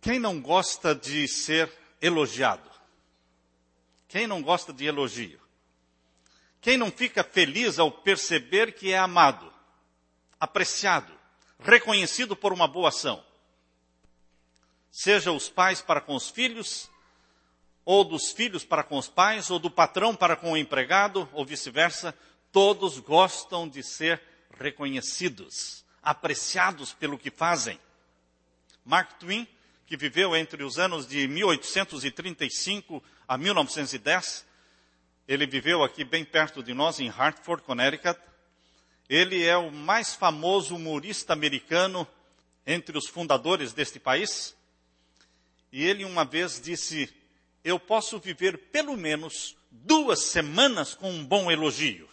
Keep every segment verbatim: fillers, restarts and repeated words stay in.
Quem não gosta de ser elogiado? Quem não gosta de elogio? Quem não fica feliz ao perceber que é amado, apreciado, reconhecido por uma boa ação? Seja os pais para com os filhos, ou dos filhos para com os pais, ou do patrão para com o empregado, ou vice-versa, todos gostam de ser reconhecidos, apreciados pelo que fazem. Mark Twain, que viveu entre os anos de mil oitocentos e trinta e cinco a mil novecentos e dez, ele viveu aqui bem perto de nós, em Hartford, Connecticut. Ele é o mais famoso humorista americano entre os fundadores deste país. E ele uma vez disse: eu posso viver pelo menos duas semanas com um bom elogio.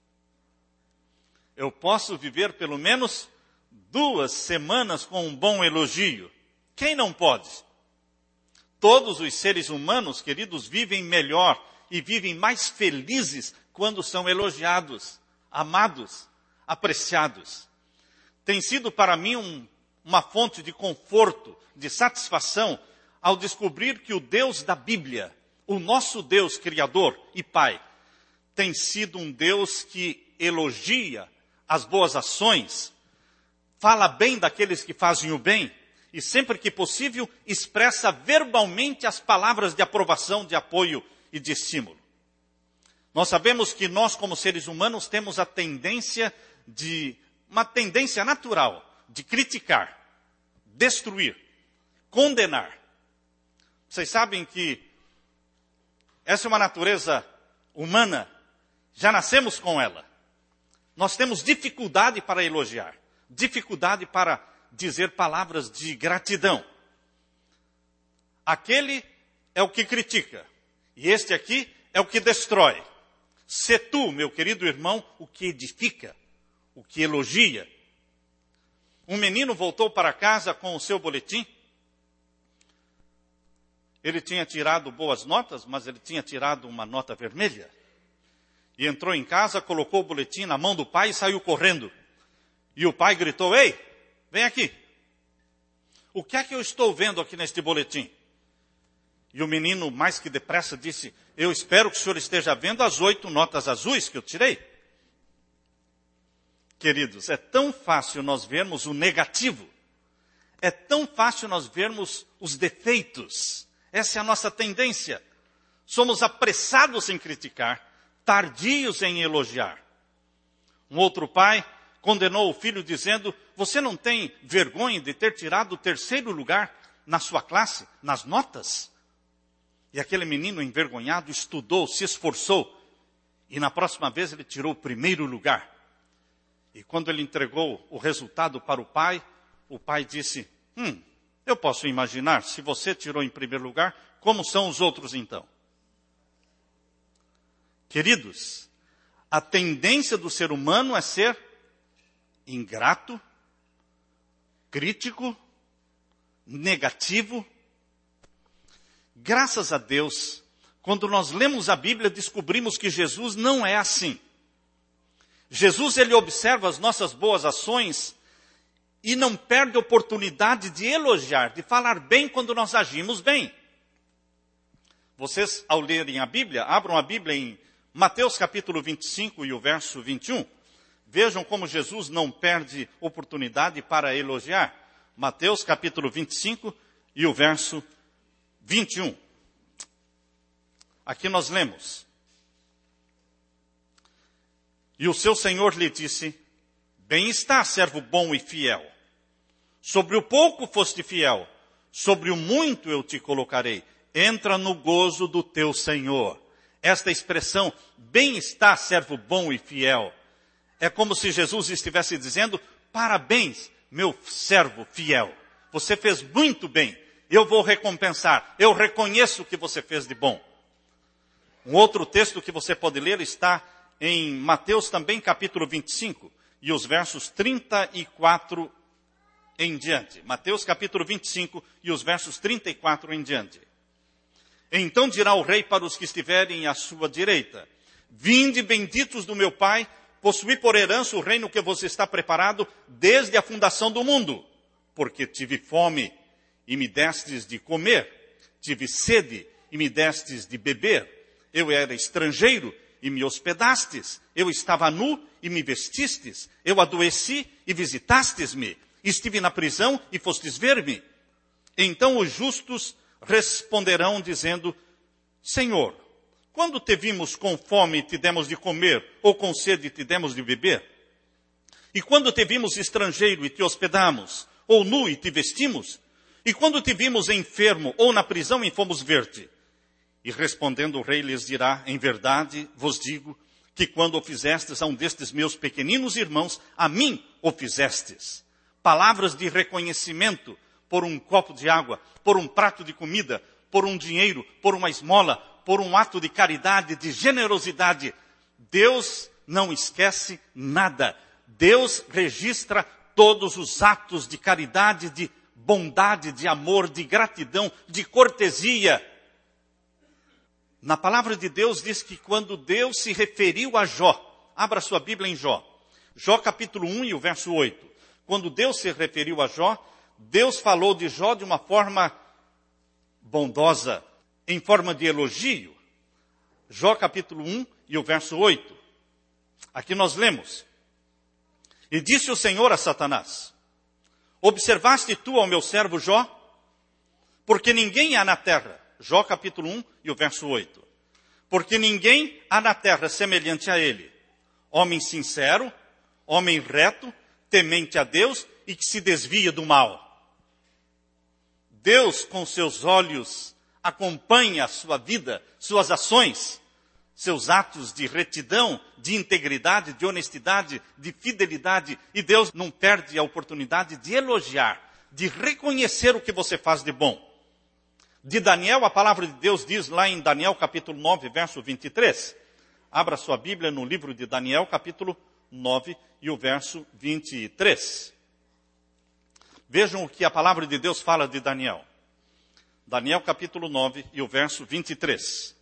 Eu posso viver pelo menos duas semanas com um bom elogio. Quem não pode? Todos os seres humanos, queridos, vivem melhor e vivem mais felizes quando são elogiados, amados, apreciados. Tem sido para mim um, uma fonte de conforto, de satisfação, ao descobrir que o Deus da Bíblia, o nosso Deus Criador e Pai, tem sido um Deus que elogia as boas ações, fala bem daqueles que fazem o bem, e sempre que possível expressa verbalmente as palavras de aprovação, de apoio e de estímulo. Nós sabemos que nós, como seres humanos, temos a tendência de, uma tendência natural de criticar, destruir, condenar. Vocês sabem que essa é uma natureza humana, já nascemos com ela. Nós temos dificuldade para elogiar, dificuldade para dizer palavras de gratidão. Aquele é o que critica, e este aqui é o que destrói. Sê tu, meu querido irmão, o que edifica, o que elogia. Um menino voltou para casa com o seu boletim. Ele tinha tirado boas notas, mas ele tinha tirado uma nota vermelha. E entrou em casa, colocou o boletim na mão do pai e saiu correndo. E o pai gritou: ei, vem aqui. O que é que eu estou vendo aqui neste boletim? E o menino, mais que depressa, disse: eu espero que o senhor esteja vendo as oito notas azuis que eu tirei. Queridos, é tão fácil nós vermos o negativo. É tão fácil nós vermos os defeitos. Essa é a nossa tendência. Somos apressados em criticar, tardios em elogiar. Um outro pai condenou o filho dizendo: você não tem vergonha de ter tirado o terceiro lugar na sua classe, nas notas? E aquele menino envergonhado estudou, se esforçou, e na próxima vez ele tirou o primeiro lugar. E quando ele entregou o resultado para o pai, o pai disse: hum, eu posso imaginar, se você tirou em primeiro lugar, como são os outros então? Queridos, a tendência do ser humano é ser ingrato, crítico, negativo. Graças a Deus, quando nós lemos a Bíblia, descobrimos que Jesus não é assim. Jesus, ele observa as nossas boas ações e não perde a oportunidade de elogiar, de falar bem quando nós agimos bem. Vocês, ao lerem a Bíblia, abram a Bíblia em Mateus capítulo vinte e cinco e o verso vinte e um. Vejam como Jesus não perde oportunidade para elogiar. Mateus capítulo vinte e cinco e o verso vinte e um. Aqui nós lemos: e o seu senhor lhe disse: bem está, servo bom e fiel. Sobre o pouco foste fiel, sobre o muito eu te colocarei. Entra no gozo do teu senhor. Esta expressão, bem está, servo bom e fiel, é como se Jesus estivesse dizendo: parabéns, meu servo fiel. Você fez muito bem. Eu vou recompensar. Eu reconheço o que você fez de bom. Um outro texto que você pode ler está em Mateus também, capítulo vinte e cinco, e os versos trinta e quatro em diante. Mateus, capítulo vinte e cinco, e os versos trinta e quatro em diante. Então dirá o rei para os que estiverem à sua direita: vinde, benditos do meu Pai, possuí por herança o reino que vos está preparado desde a fundação do mundo. Porque tive fome e me destes de comer. Tive sede e me destes de beber. Eu era estrangeiro e me hospedastes. Eu estava nu e me vestistes. Eu adoeci e visitastes-me. Estive na prisão e fostes ver-me. Então os justos responderão dizendo, Senhor, quando te vimos com fome e te demos de comer, ou com sede e te demos de beber? E quando te vimos estrangeiro e te hospedamos, ou nu e te vestimos? E quando te vimos enfermo ou na prisão e fomos ver-te? E respondendo o rei lhes dirá, em verdade vos digo, que quando o fizestes a um destes meus pequeninos irmãos, a mim o fizestes. Palavras de reconhecimento por um copo de água, por um prato de comida, por um dinheiro, por uma esmola, por um ato de caridade, de generosidade. Deus não esquece nada. Deus registra todos os atos de caridade, de bondade, de amor, de gratidão, de cortesia. Na palavra de Deus diz que quando Deus se referiu a Jó, abra sua Bíblia em Jó, Jó capítulo um e o verso oito. Quando Deus se referiu a Jó, Deus falou de Jó de uma forma bondosa, em forma de elogio. Jó capítulo um e o verso oito. Aqui nós lemos. E disse o Senhor a Satanás, observaste tu ao meu servo Jó? Porque ninguém há na terra. Jó capítulo um e o verso oito. Porque ninguém há na terra semelhante a ele. Homem sincero, homem reto, temente a Deus e que se desvia do mal. Deus com seus olhos acompanha a sua vida, suas ações, seus atos de retidão, de integridade, de honestidade, de fidelidade. E Deus não perde a oportunidade de elogiar, de reconhecer o que você faz de bom. De Daniel, a palavra de Deus diz lá em Daniel capítulo nove, verso vinte e três. Abra sua Bíblia no livro de Daniel, capítulo nove e o verso vinte e três. Vejam o que a palavra de Deus fala de Daniel. Daniel capítulo nove e o verso vinte e três.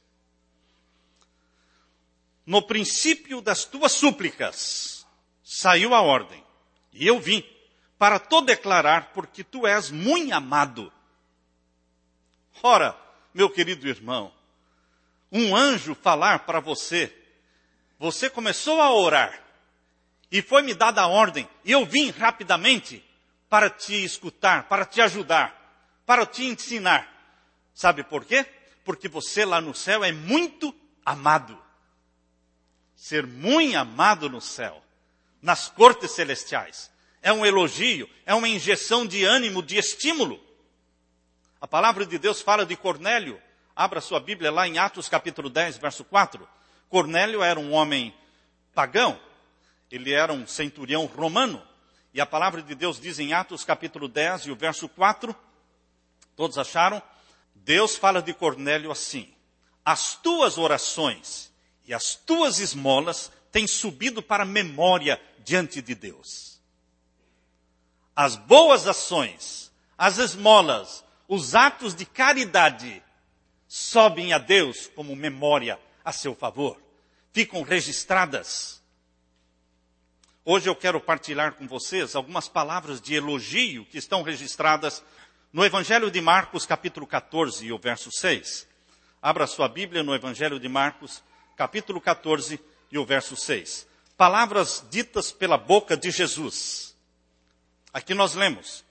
No princípio das tuas súplicas saiu a ordem, e eu vim para te declarar, porque tu és muito amado. Ora, meu querido irmão, um anjo falar para você, você começou a orar, e foi me dada a ordem, e eu vim rapidamente para te escutar, para te ajudar, para te ensinar. Sabe por quê? Porque você lá no céu é muito amado. Ser muito amado no céu, nas cortes celestiais, é um elogio, é uma injeção de ânimo, de estímulo. A palavra de Deus fala de Cornélio. Abra sua Bíblia lá em Atos capítulo dez, verso quatro. Cornélio era um homem pagão. Ele era um centurião romano. E a palavra de Deus diz em Atos capítulo dez e o verso quatro. Todos acharam? Deus fala de Cornélio assim. As tuas orações e as tuas esmolas têm subido para a memória diante de Deus. As boas ações, as esmolas, os atos de caridade sobem a Deus como memória a seu favor. Ficam registradas. Hoje eu quero partilhar com vocês algumas palavras de elogio que estão registradas no Evangelho de Marcos, capítulo catorze, e o verso seis. Abra sua Bíblia no Evangelho de Marcos, capítulo catorze, e o verso seis. Palavras ditas pela boca de Jesus. Aqui nós lemos.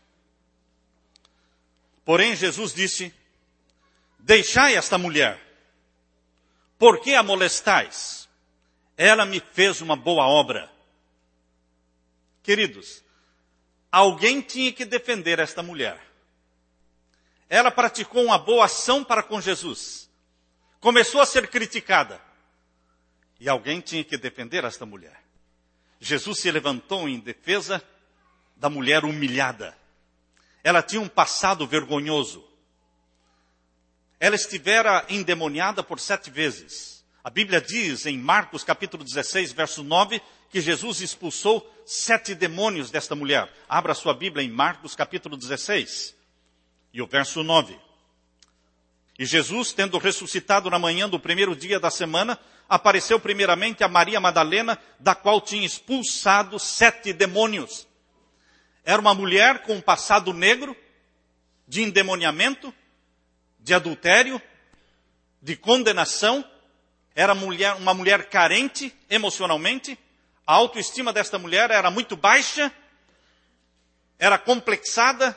Porém, Jesus disse, deixai esta mulher, por que a molestais? Ela me fez uma boa obra. Queridos, alguém tinha que defender esta mulher. Ela praticou uma boa ação para com Jesus. Começou a ser criticada. E alguém tinha que defender esta mulher. Jesus se levantou em defesa da mulher humilhada. Ela tinha um passado vergonhoso. Ela estivera endemoniada por sete vezes. A Bíblia diz em Marcos capítulo dezesseis, verso nove, que Jesus expulsou sete demônios desta mulher. Abra sua Bíblia em Marcos capítulo dezesseis e o verso nove. E Jesus, tendo ressuscitado na manhã do primeiro dia da semana, apareceu primeiramente a Maria Madalena, da qual tinha expulsado sete demônios. Era uma mulher com um passado negro, de endemoniamento, de adultério, de condenação. Era mulher, uma mulher carente emocionalmente. A autoestima desta mulher era muito baixa, era complexada,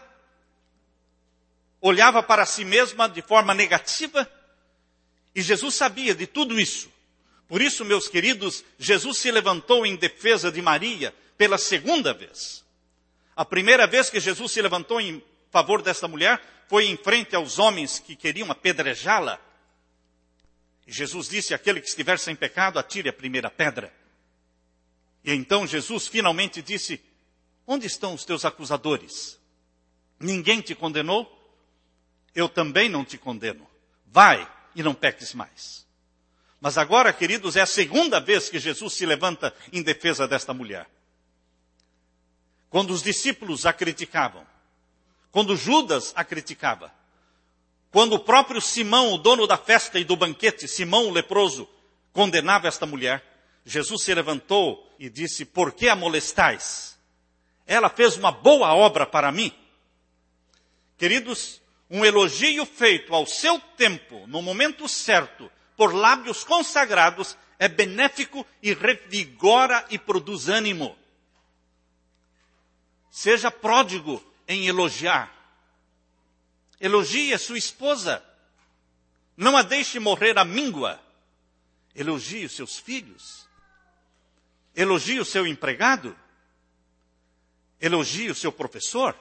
olhava para si mesma de forma negativa. E Jesus sabia de tudo isso. Por isso, meus queridos, Jesus se levantou em defesa de Maria pela segunda vez. A primeira vez que Jesus se levantou em favor desta mulher foi em frente aos homens que queriam apedrejá-la. E Jesus disse: aquele que estiver sem pecado, atire a primeira pedra. E então Jesus finalmente disse: onde estão os teus acusadores? Ninguém te condenou? Eu também não te condeno. Vai e não peques mais. Mas agora, queridos, é a segunda vez que Jesus se levanta em defesa desta mulher. Quando os discípulos a criticavam, quando Judas a criticava, quando o próprio Simão, o dono da festa e do banquete, Simão o leproso, condenava esta mulher, Jesus se levantou e disse: por que a molestais? Ela fez uma boa obra para mim. Queridos, um elogio feito ao seu tempo, no momento certo, por lábios consagrados, é benéfico e revigora e produz ânimo. Seja pródigo em elogiar. Elogie a sua esposa. Não a deixe morrer à míngua. Elogie os seus filhos. Elogie o seu empregado. Elogie o seu professor.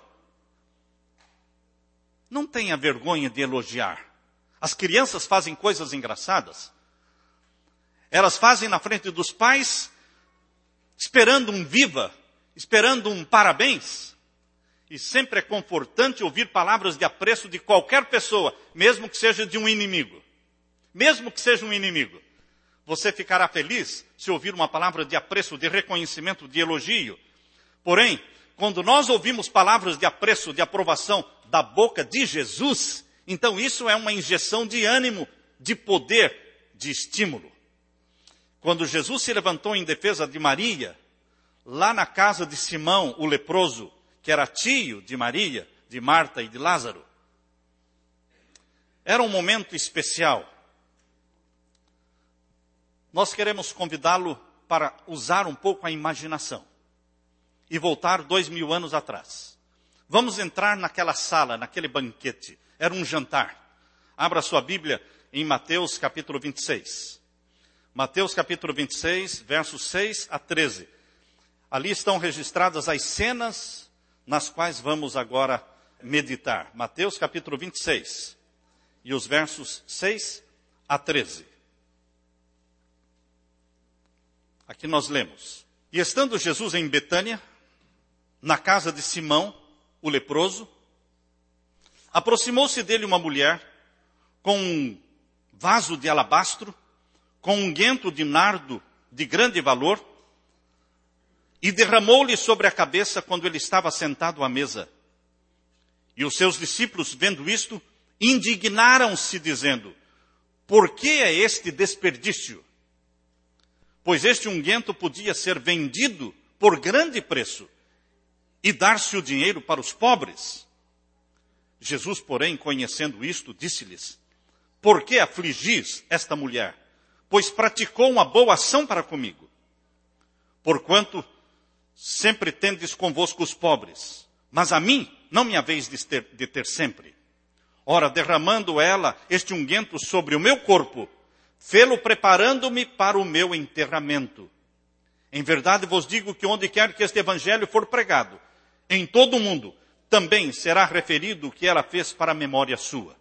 Não tenha vergonha de elogiar. As crianças fazem coisas engraçadas. Elas fazem na frente dos pais, esperando um viva, esperando um parabéns. E sempre é confortante ouvir palavras de apreço de qualquer pessoa, mesmo que seja de um inimigo. Mesmo que seja um inimigo. Você ficará feliz se ouvir uma palavra de apreço, de reconhecimento, de elogio. Porém, quando nós ouvimos palavras de apreço, de aprovação da boca de Jesus, então isso é uma injeção de ânimo, de poder, de estímulo. Quando Jesus se levantou em defesa de Maria, lá na casa de Simão, o leproso, que era tio de Maria, de Marta e de Lázaro, era um momento especial. Nós queremos convidá-lo para usar um pouco a imaginação e voltar dois mil anos atrás. Vamos entrar naquela sala, naquele banquete. Era um jantar. Abra sua Bíblia em Mateus capítulo vinte e seis. Mateus capítulo vinte e seis, versos seis a treze. Ali estão registradas as cenas nas quais vamos agora meditar. Mateus capítulo vinte e seis e os versos seis a treze. Aqui nós lemos: e estando Jesus em Betânia, na casa de Simão, o leproso, aproximou-se dele uma mulher com um vaso de alabastro, com um unguento de nardo de grande valor, e derramou-lhe sobre a cabeça quando ele estava sentado à mesa. E os seus discípulos, vendo isto, indignaram-se, dizendo: por que é este desperdício? Pois este unguento podia ser vendido por grande preço e dar-se o dinheiro para os pobres. Jesus, porém, conhecendo isto, disse-lhes: por que afligis esta mulher? Pois praticou uma boa ação para comigo. Porquanto sempre tendes convosco os pobres, mas a mim não me haveis de ter, de ter sempre. Ora, derramando ela este unguento sobre o meu corpo, fê-lo preparando-me para o meu enterramento. Em verdade vos digo que onde quer que este evangelho for pregado, em todo o mundo, também será referido o que ela fez para a memória sua.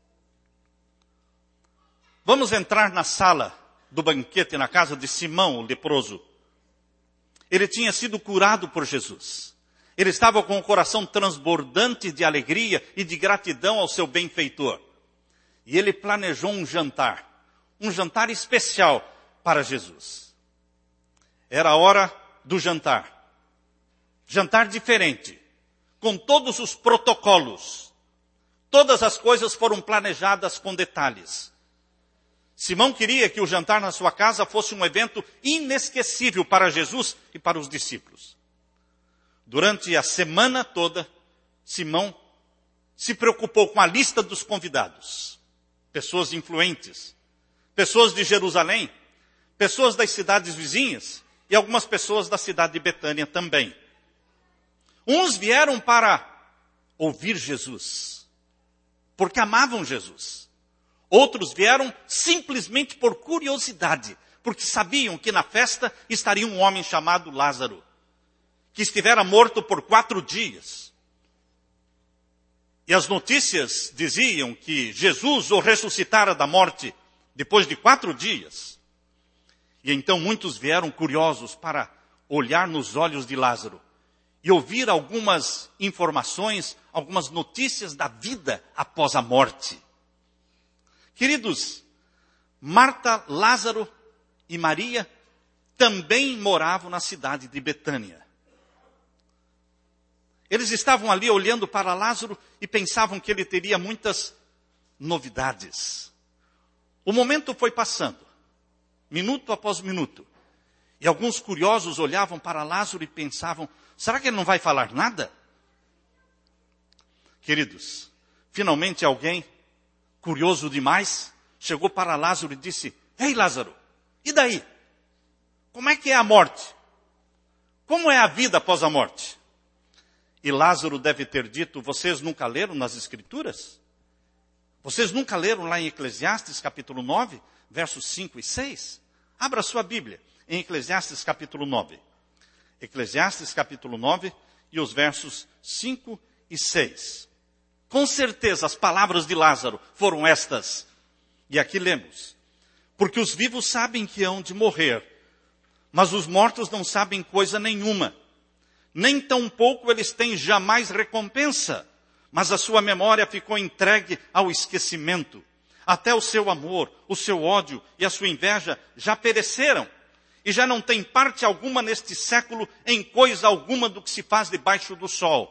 Vamos entrar na sala do banquete, na casa de Simão, o leproso. Ele tinha sido curado por Jesus. Ele estava com o coração transbordante de alegria e de gratidão ao seu benfeitor. E ele planejou um jantar. Um jantar especial para Jesus. Era a hora do jantar. Jantar diferente. Com todos os protocolos. Todas as coisas foram planejadas com detalhes. Simão queria que o jantar na sua casa fosse um evento inesquecível para Jesus e para os discípulos. Durante a semana toda, Simão se preocupou com a lista dos convidados. Pessoas influentes, pessoas de Jerusalém, pessoas das cidades vizinhas e algumas pessoas da cidade de Betânia também. Uns vieram para ouvir Jesus, porque amavam Jesus. Outros vieram simplesmente por curiosidade, porque sabiam que na festa estaria um homem chamado Lázaro, que estivera morto por quatro dias. E as notícias diziam que Jesus o ressuscitara da morte depois de quatro dias. E então muitos vieram curiosos para olhar nos olhos de Lázaro e ouvir algumas informações, algumas notícias da vida após a morte. Queridos, Marta, Lázaro e Maria também moravam na cidade de Betânia. Eles estavam ali olhando para Lázaro e pensavam que ele teria muitas novidades. O momento foi passando, minuto após minuto. E alguns curiosos olhavam para Lázaro e pensavam, será que ele não vai falar nada? Queridos, finalmente alguém, curioso demais, chegou para Lázaro e disse, ei Lázaro, e daí? Como é que é a morte? Como é a vida após a morte? E Lázaro deve ter dito, vocês nunca leram nas Escrituras? Vocês nunca leram lá em Eclesiastes capítulo nove, versos cinco e seis? Abra sua Bíblia em Eclesiastes capítulo nove. Eclesiastes capítulo nove e os versos cinco e seis. Com certeza as palavras de Lázaro foram estas. E aqui lemos. Porque os vivos sabem que hão de morrer, mas os mortos não sabem coisa nenhuma. Nem tampouco eles têm jamais recompensa, mas a sua memória ficou entregue ao esquecimento. Até o seu amor, o seu ódio e a sua inveja já pereceram, e já não tem parte alguma neste século em coisa alguma do que se faz debaixo do sol.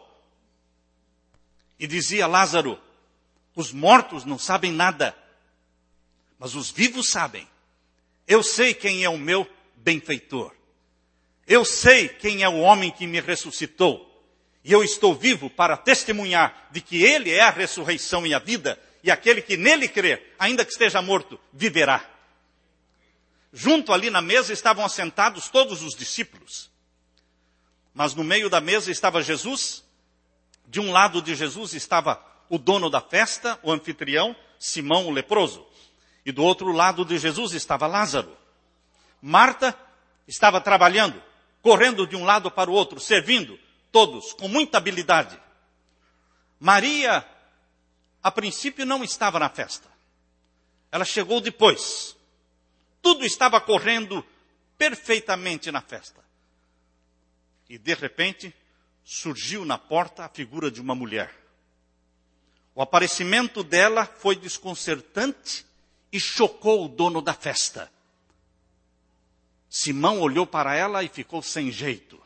E dizia Lázaro, os mortos não sabem nada, mas os vivos sabem. Eu sei quem é o meu benfeitor. Eu sei quem é o homem que me ressuscitou. E eu estou vivo para testemunhar de que ele é a ressurreição e a vida. E aquele que nele crer, ainda que esteja morto, viverá. Junto ali na mesa estavam assentados todos os discípulos. Mas no meio da mesa estava Jesus. De um lado de Jesus estava o dono da festa, o anfitrião, Simão o leproso. E do outro lado de Jesus estava Lázaro. Marta estava trabalhando, correndo de um lado para o outro, servindo, todos, com muita habilidade. Maria, a princípio, não estava na festa. Ela chegou depois. Tudo estava correndo perfeitamente na festa. E, de repente, surgiu na porta a figura de uma mulher. O aparecimento dela foi desconcertante e chocou o dono da festa. Simão olhou para ela e ficou sem jeito.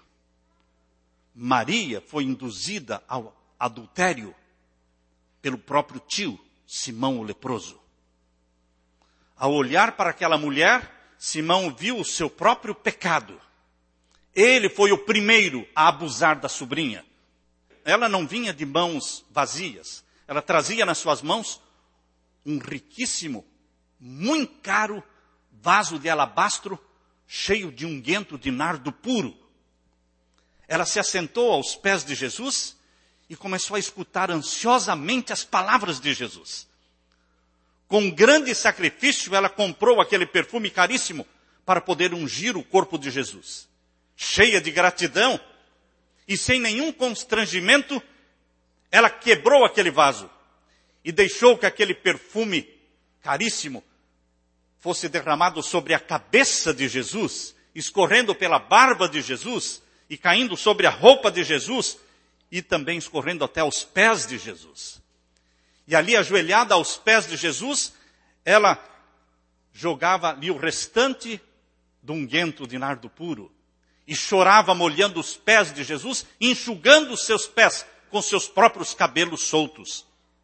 Maria foi induzida ao adultério pelo próprio tio, Simão o leproso. Ao olhar para aquela mulher, Simão viu o seu próprio pecado. Ele foi o primeiro a abusar da sobrinha. Ela não vinha de mãos vazias. Ela trazia nas suas mãos um riquíssimo, muito caro vaso de alabastro cheio de unguento de nardo puro. Ela se assentou aos pés de Jesus e começou a escutar ansiosamente as palavras de Jesus. Com grande sacrifício, ela comprou aquele perfume caríssimo para poder ungir o corpo de Jesus. Cheia de gratidão e sem nenhum constrangimento, ela quebrou aquele vaso e deixou que aquele perfume caríssimo fosse derramado sobre a cabeça de Jesus, escorrendo pela barba de Jesus e caindo sobre a roupa de Jesus e também escorrendo até os pés de Jesus. E ali, ajoelhada aos pés de Jesus, ela jogava ali o restante do unguento de nardo puro e chorava molhando os pés de Jesus, enxugando os seus pés com seus próprios cabelos soltos.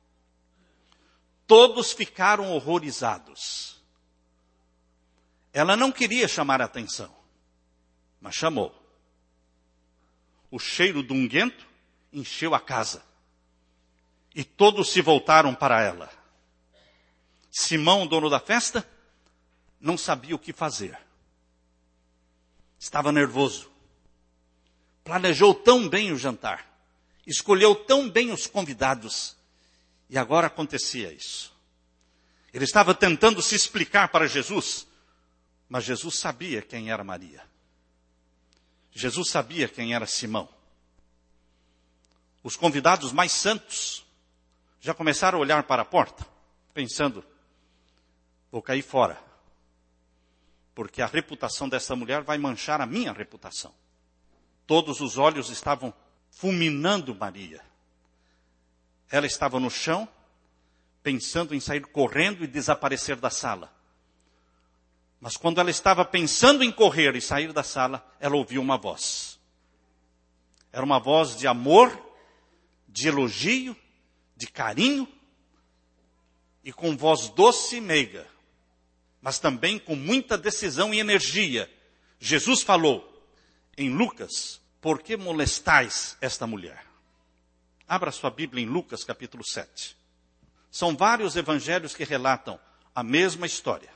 Todos ficaram horrorizados. Ela não queria chamar a atenção, mas chamou. O cheiro do unguento encheu a casa. E todos se voltaram para ela. Simão, dono da festa, não sabia o que fazer. Estava nervoso. Planejou tão bem o jantar. Escolheu tão bem os convidados. E agora acontecia isso. Ele estava tentando se explicar para Jesus. Mas Jesus sabia quem era Maria. Jesus sabia quem era Simão. Os convidados mais santos já começaram a olhar para a porta, pensando, vou cair fora. Porque a reputação dessa mulher vai manchar a minha reputação. Todos os olhos estavam fulminando Maria. Ela estava no chão, pensando em sair correndo e desaparecer da sala. Mas quando ela estava pensando em correr e sair da sala, ela ouviu uma voz. Era uma voz de amor, de elogio, de carinho, e com voz doce e meiga, mas também com muita decisão e energia. Jesus falou em Lucas, por que molestais esta mulher? Abra sua Bíblia em Lucas capítulo sete. São vários evangelhos que relatam a mesma história.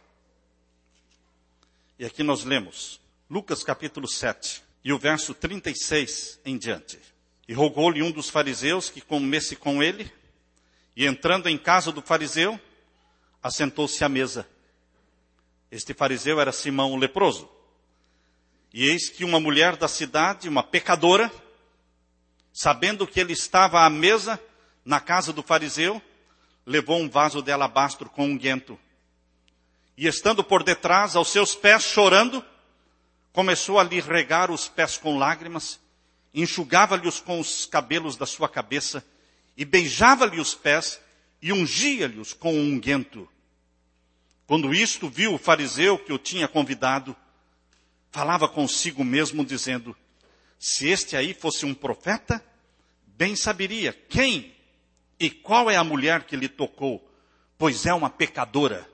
E aqui nós lemos Lucas capítulo sete, e o verso trinta e seis em diante. E rogou-lhe um dos fariseus que comesse com ele, e entrando em casa do fariseu, assentou-se à mesa. Este fariseu era Simão o leproso. E eis que uma mulher da cidade, uma pecadora, sabendo que ele estava à mesa na casa do fariseu, levou um vaso de alabastro com unguento. E estando por detrás, aos seus pés, chorando, começou a lhe regar os pés com lágrimas, enxugava-lhe-os com os cabelos da sua cabeça, e beijava-lhe os pés, e ungia-lhe-os com um unguento. Quando isto viu o fariseu que o tinha convidado, falava consigo mesmo, dizendo, se este aí fosse um profeta, bem saberia quem e qual é a mulher que lhe tocou, pois é uma pecadora.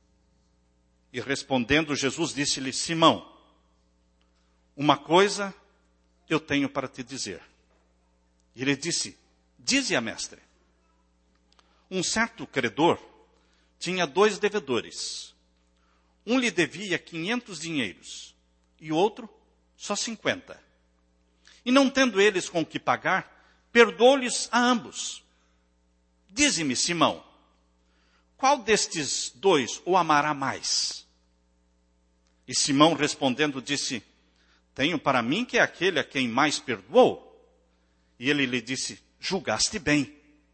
E respondendo, Jesus disse-lhe, Simão, uma coisa eu tenho para te dizer. E ele disse, dize-a, mestre. Um certo credor tinha dois devedores. Um lhe devia quinhentos dinheiros e o outro só cinquenta. E não tendo eles com que pagar, perdoou-lhes a ambos. Dize-me, Simão, qual destes dois o amará mais? E Simão respondendo disse, tenho para mim que é aquele a quem mais perdoou. E ele lhe disse, julgaste bem.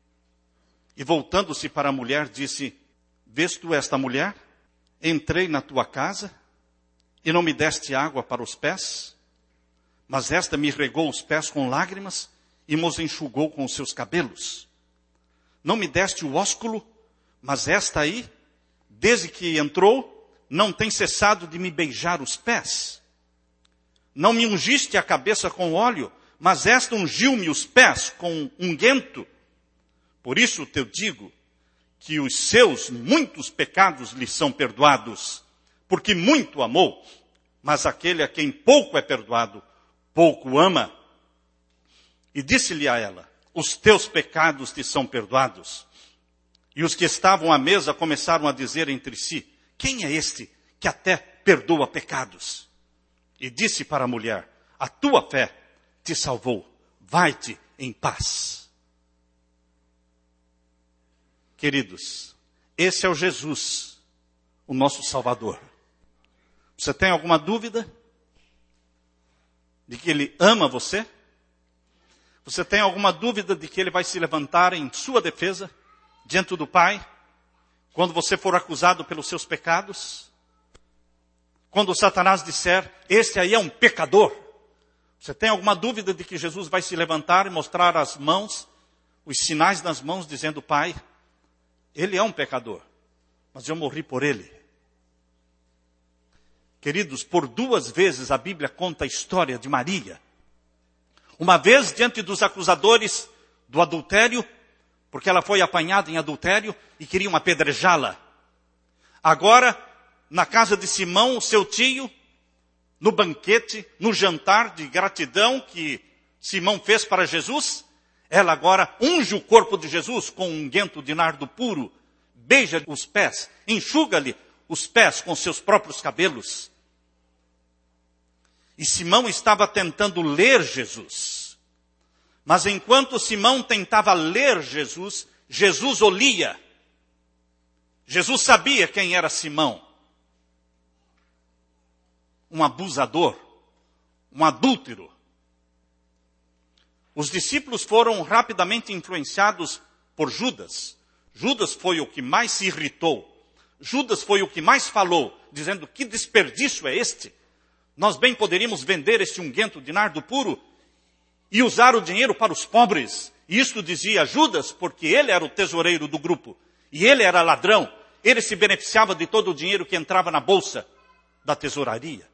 E voltando-se para a mulher, disse, vês tu esta mulher? Entrei na tua casa e não me deste água para os pés, mas esta me regou os pés com lágrimas e mos enxugou com os seus cabelos. Não me deste o ósculo, mas esta aí, desde que entrou, não tem cessado de me beijar os pés. Não me ungiste a cabeça com óleo, mas esta ungiu-me os pés com unguento. Por isso te digo que os seus muitos pecados lhe são perdoados, porque muito amou, mas aquele a quem pouco é perdoado, pouco ama. E disse-lhe a ela, os teus pecados te são perdoados. E os que estavam à mesa começaram a dizer entre si, quem é este que até perdoa pecados? E disse para a mulher, a tua fé te salvou, vai-te em paz. Queridos, esse é o Jesus, o nosso Salvador. Você tem alguma dúvida de que Ele ama você? Você tem alguma dúvida de que Ele vai se levantar em sua defesa, diante do Pai, quando você for acusado pelos seus pecados? Quando o Satanás disser, este aí é um pecador, você tem alguma dúvida de que Jesus vai se levantar e mostrar as mãos, os sinais nas mãos, dizendo, Pai, ele é um pecador, mas eu morri por ele. Queridos, por duas vezes a Bíblia conta a história de Maria. Uma vez diante dos acusadores do adultério, porque ela foi apanhada em adultério e queriam apedrejá-la. Agora, na casa de Simão, seu tio, no banquete, no jantar de gratidão que Simão fez para Jesus, Ela agora unge o corpo de Jesus com um unguento de nardo puro, beija os pés, enxuga-lhe os pés com seus próprios cabelos. E Simão estava tentando ler Jesus. Mas enquanto Simão tentava ler Jesus, Jesus o lia. Jesus sabia quem era Simão. Um abusador, um adúltero. Os discípulos foram rapidamente influenciados por Judas. Judas foi o que mais se irritou. Judas foi o que mais falou, dizendo: que desperdício é este? Nós bem poderíamos vender este unguento de nardo puro e usar o dinheiro para os pobres. E isto dizia Judas, porque ele era o tesoureiro do grupo. E ele era ladrão. Ele se beneficiava de todo o dinheiro que entrava na bolsa da tesouraria.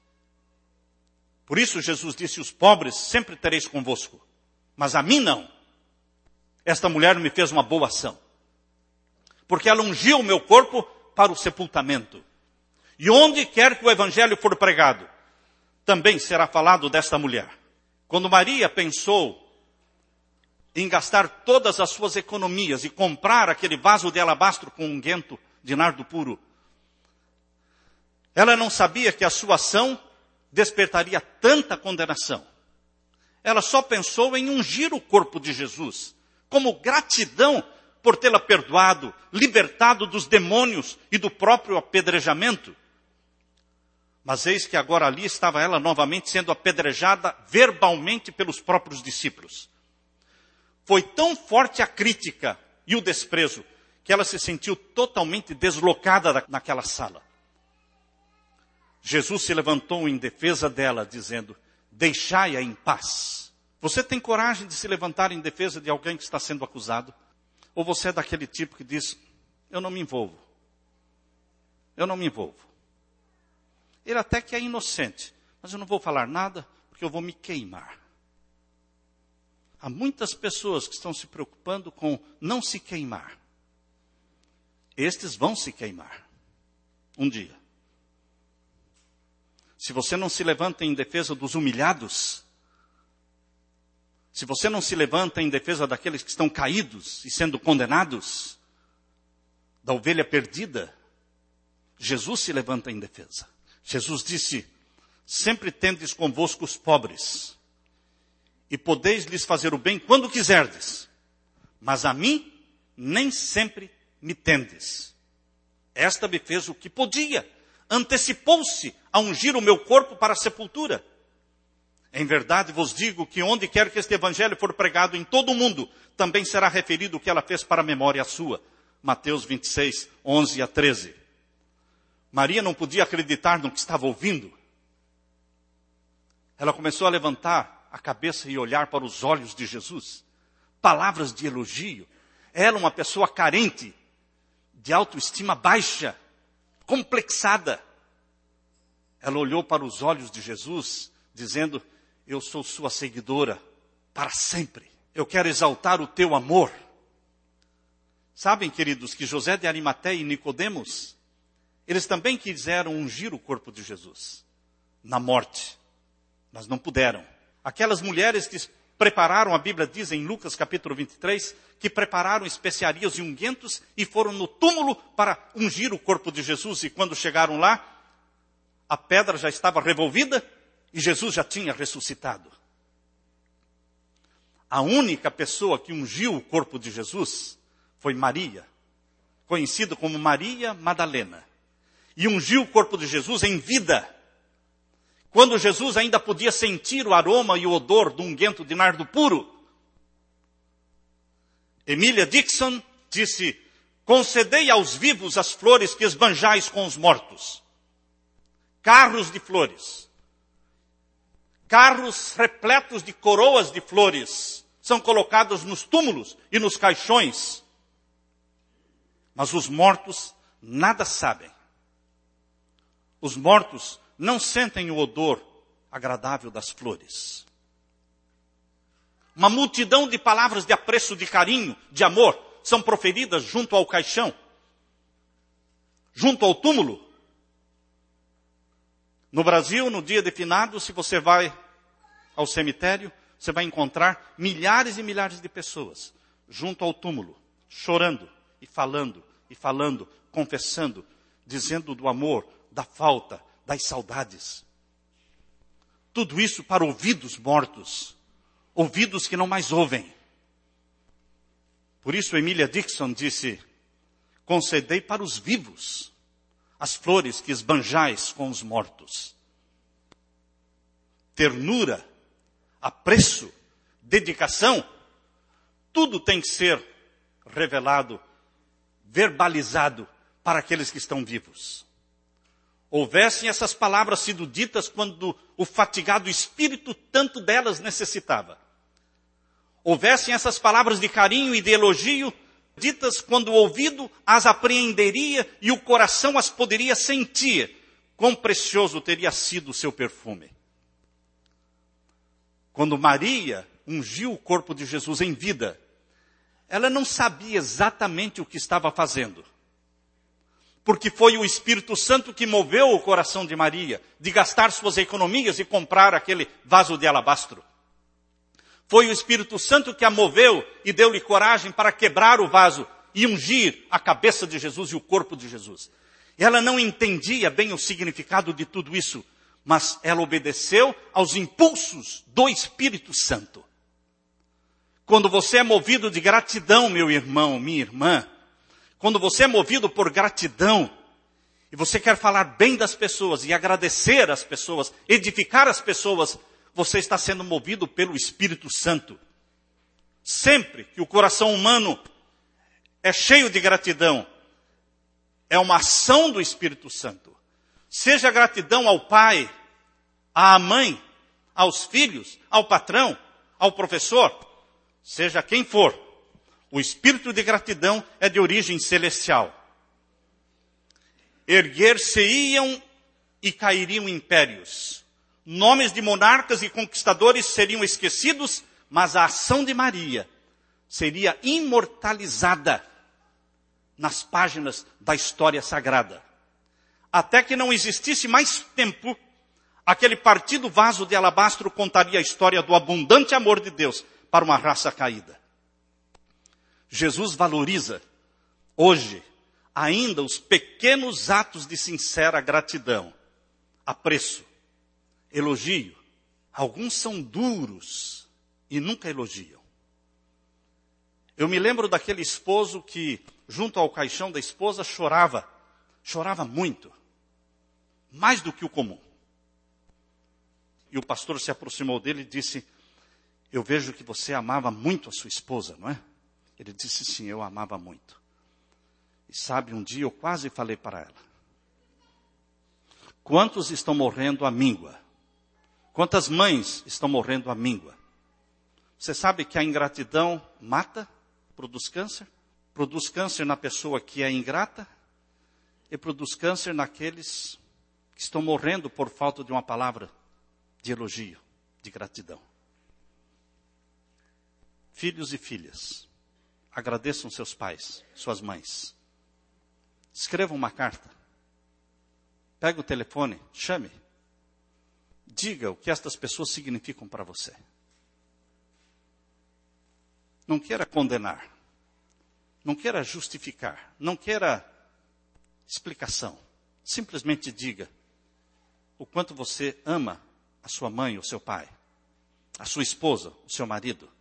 Por isso Jesus disse: os pobres sempre tereis convosco, mas a mim não. Esta mulher me fez uma boa ação, porque ela ungiu o meu corpo para o sepultamento. E onde quer que o evangelho for pregado, também será falado desta mulher. Quando Maria pensou em gastar todas as suas economias e comprar aquele vaso de alabastro com unguento de nardo puro, ela não sabia que a sua ação despertaria tanta condenação. Ela só pensou em ungir o corpo de Jesus, como gratidão por tê-la perdoado, libertado dos demônios e do próprio apedrejamento. Mas eis que agora ali estava ela novamente sendo apedrejada verbalmente pelos próprios discípulos. Foi tão forte a crítica e o desprezo que ela se sentiu totalmente deslocada naquela sala. Jesus se levantou em defesa dela, dizendo: deixai-a em paz. Você tem coragem de se levantar em defesa de alguém que está sendo acusado? Ou você é daquele tipo que diz: eu não me envolvo. Eu não me envolvo. Ele até que é inocente, mas eu não vou falar nada porque eu vou me queimar. Há muitas pessoas que estão se preocupando com não se queimar. Estes vão se queimar um dia. Se você não se levanta em defesa dos humilhados, se você não se levanta em defesa daqueles que estão caídos e sendo condenados, da ovelha perdida, Jesus se levanta em defesa. Jesus disse: sempre tendes convosco os pobres, e podeis lhes fazer o bem quando quiserdes, mas a mim nem sempre me tendes. Esta me fez o que podia, antecipou-se a ungir o meu corpo para a sepultura. Em verdade vos digo que onde quer que este evangelho for pregado em todo o mundo, também será referido o que ela fez para a memória sua. Mateus vinte e seis, onze a treze. Maria não podia acreditar no que estava ouvindo. Ela começou a levantar a cabeça e olhar para os olhos de Jesus. Palavras de elogio. Ela, uma pessoa carente, de autoestima baixa, complexada. Ela olhou para os olhos de Jesus, dizendo: eu sou sua seguidora para sempre. Eu quero exaltar o teu amor. Sabem, queridos, que José de Arimateia e Nicodemos, eles também quiseram ungir o corpo de Jesus na morte, mas não puderam. Aquelas mulheres que prepararam, a Bíblia diz em Lucas capítulo vinte e três, que prepararam especiarias e unguentos e foram no túmulo para ungir o corpo de Jesus. E quando chegaram lá, a pedra já estava revolvida e Jesus já tinha ressuscitado. A única pessoa que ungiu o corpo de Jesus foi Maria, conhecida como Maria Madalena. E ungiu o corpo de Jesus em vida. Quando Jesus ainda podia sentir o aroma e o odor do unguento de nardo puro. Emília Dixon disse: concedei aos vivos as flores que esbanjais com os mortos. Carros de flores. Carros repletos de coroas de flores são colocados nos túmulos e nos caixões. Mas os mortos nada sabem. Os mortos não sentem o odor agradável das flores. Uma multidão de palavras de apreço, de carinho, de amor, são proferidas junto ao caixão, junto ao túmulo. No Brasil, no dia de finados, se você vai ao cemitério, você vai encontrar milhares e milhares de pessoas junto ao túmulo, chorando e falando, e falando, confessando, dizendo do amor, da falta, das saudades. Tudo isso para ouvidos mortos, ouvidos que não mais ouvem. Por isso Emília Dixon disse, concedei para os vivos as flores que esbanjais com os mortos. Ternura, apreço, dedicação, tudo tem que ser revelado, verbalizado para aqueles que estão vivos. Houvessem essas palavras sido ditas quando o fatigado espírito tanto delas necessitava. Houvessem essas palavras de carinho e de elogio ditas quando o ouvido as apreenderia e o coração as poderia sentir. Quão precioso teria sido o seu perfume. Quando Maria ungiu o corpo de Jesus em vida, ela não sabia exatamente o que estava fazendo. Porque foi o Espírito Santo que moveu o coração de Maria, de gastar suas economias e comprar aquele vaso de alabastro. Foi o Espírito Santo que a moveu e deu-lhe coragem para quebrar o vaso e ungir a cabeça de Jesus e o corpo de Jesus. Ela não entendia bem o significado de tudo isso, mas ela obedeceu aos impulsos do Espírito Santo. Quando você é movido de gratidão, meu irmão, minha irmã, quando você é movido por gratidão, e você quer falar bem das pessoas e agradecer as pessoas, edificar as pessoas, você está sendo movido pelo Espírito Santo. Sempre que o coração humano é cheio de gratidão, é uma ação do Espírito Santo. Seja gratidão ao pai, à mãe, aos filhos, ao patrão, ao professor, seja quem for, o espírito de gratidão é de origem celestial. Erguer-se-iam e cairiam impérios. Nomes de monarcas e conquistadores seriam esquecidos, mas a ação de Maria seria imortalizada nas páginas da história sagrada. Até que não existisse mais tempo, aquele partido vaso de alabastro contaria a história do abundante amor de Deus para uma raça caída. Jesus valoriza, hoje, ainda os pequenos atos de sincera gratidão, apreço, elogio. Alguns são duros e nunca elogiam. Eu me lembro daquele esposo que, junto ao caixão da esposa, chorava, chorava muito, mais do que o comum. E o pastor se aproximou dele e disse, eu vejo que você amava muito a sua esposa, não é? Ele disse, sim, eu amava muito. E sabe, um dia eu quase falei para ela, quantos estão morrendo à míngua? Quantas mães estão morrendo à míngua? Você sabe que a ingratidão mata, produz câncer? Produz câncer na pessoa que é ingrata e produz câncer naqueles que estão morrendo por falta de uma palavra de elogio, de gratidão. Filhos e filhas, agradeçam seus pais, suas mães. Escrevam uma carta. Pegue o telefone, chame. Diga o que estas pessoas significam para você. Não queira condenar. Não queira justificar. Não queira explicação. Simplesmente diga o quanto você ama a sua mãe, o seu pai, a sua esposa, o seu marido.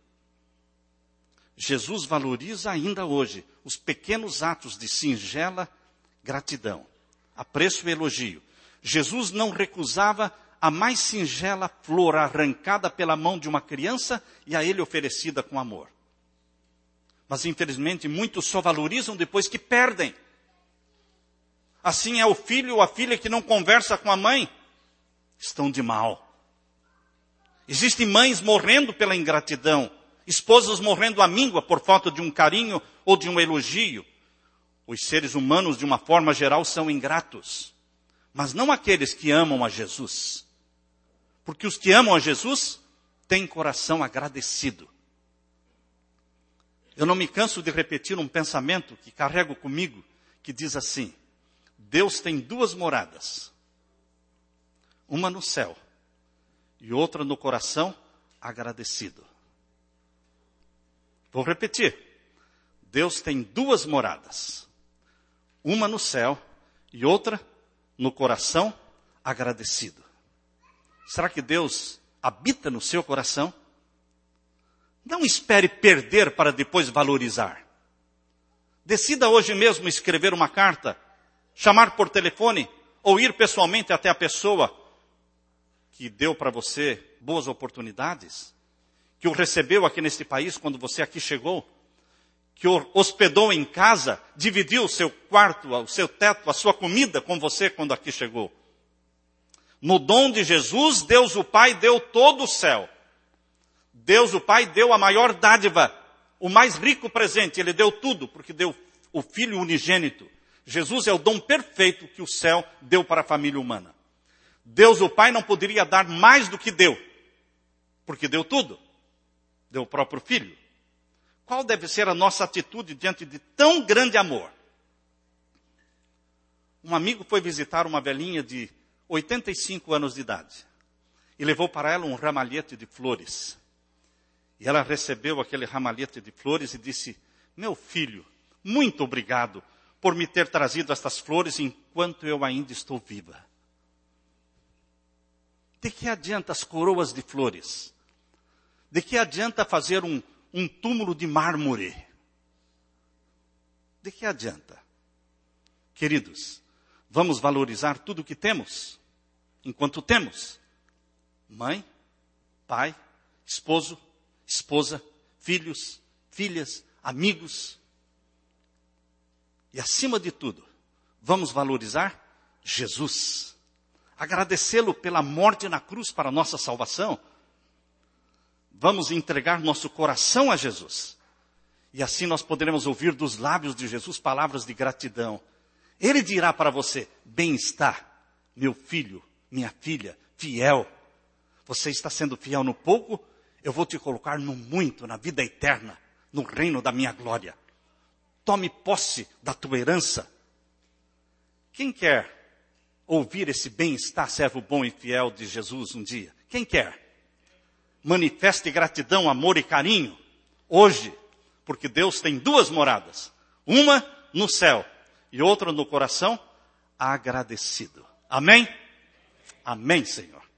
Jesus valoriza ainda hoje os pequenos atos de singela gratidão, apreço e elogio. Jesus não recusava a mais singela flor arrancada pela mão de uma criança e a ele oferecida com amor. Mas infelizmente muitos só valorizam depois que perdem. Assim é o filho ou a filha que não conversa com a mãe, estão de mal. Existem mães morrendo pela ingratidão, esposas morrendo à míngua por falta de um carinho ou de um elogio. Os seres humanos, de uma forma geral, são ingratos. Mas não aqueles que amam a Jesus. Porque os que amam a Jesus têm coração agradecido. Eu não me canso de repetir um pensamento que carrego comigo, que diz assim, Deus tem duas moradas. Uma no céu e outra no coração agradecido. Vou repetir. Deus tem duas moradas. Uma no céu e outra no coração agradecido. Será que Deus habita no seu coração? Não espere perder para depois valorizar. Decida hoje mesmo escrever uma carta, chamar por telefone ou ir pessoalmente até a pessoa que deu para você boas oportunidades, que o recebeu aqui neste país quando você aqui chegou, que o hospedou em casa, dividiu o seu quarto, o seu teto, a sua comida com você quando aqui chegou. No dom de Jesus, Deus o Pai deu todo o céu. Deus o Pai deu a maior dádiva, o mais rico presente. Ele deu tudo, porque deu o Filho unigênito. Jesus é o dom perfeito que o céu deu para a família humana. Deus o Pai não poderia dar mais do que deu, porque deu tudo. Deu o próprio Filho. Qual deve ser a nossa atitude diante de tão grande amor? Um amigo foi visitar uma velhinha de oitenta e cinco anos de idade e levou para ela um ramalhete de flores. E ela recebeu aquele ramalhete de flores e disse: meu filho, muito obrigado por me ter trazido estas flores enquanto eu ainda estou viva. De que adianta as coroas de flores? De que adianta fazer um, um túmulo de mármore? De que adianta? Queridos, vamos valorizar tudo o que temos, enquanto temos. Mãe, pai, esposo, esposa, filhos, filhas, amigos. E acima de tudo, vamos valorizar Jesus. Agradecê-lo pela morte na cruz para a nossa salvação. Vamos entregar nosso coração a Jesus. E assim nós poderemos ouvir dos lábios de Jesus palavras de gratidão. Ele dirá para você: bem está, meu filho, minha filha, fiel. Você está sendo fiel no pouco, eu vou te colocar no muito, na vida eterna, no reino da minha glória. Tome posse da tua herança. Quem quer ouvir esse bem-estar, servo bom e fiel de Jesus um dia? Quem quer? Manifeste gratidão, amor e carinho hoje, porque Deus tem duas moradas. Uma no céu e outra no coração agradecido. Amém? Amém, Senhor.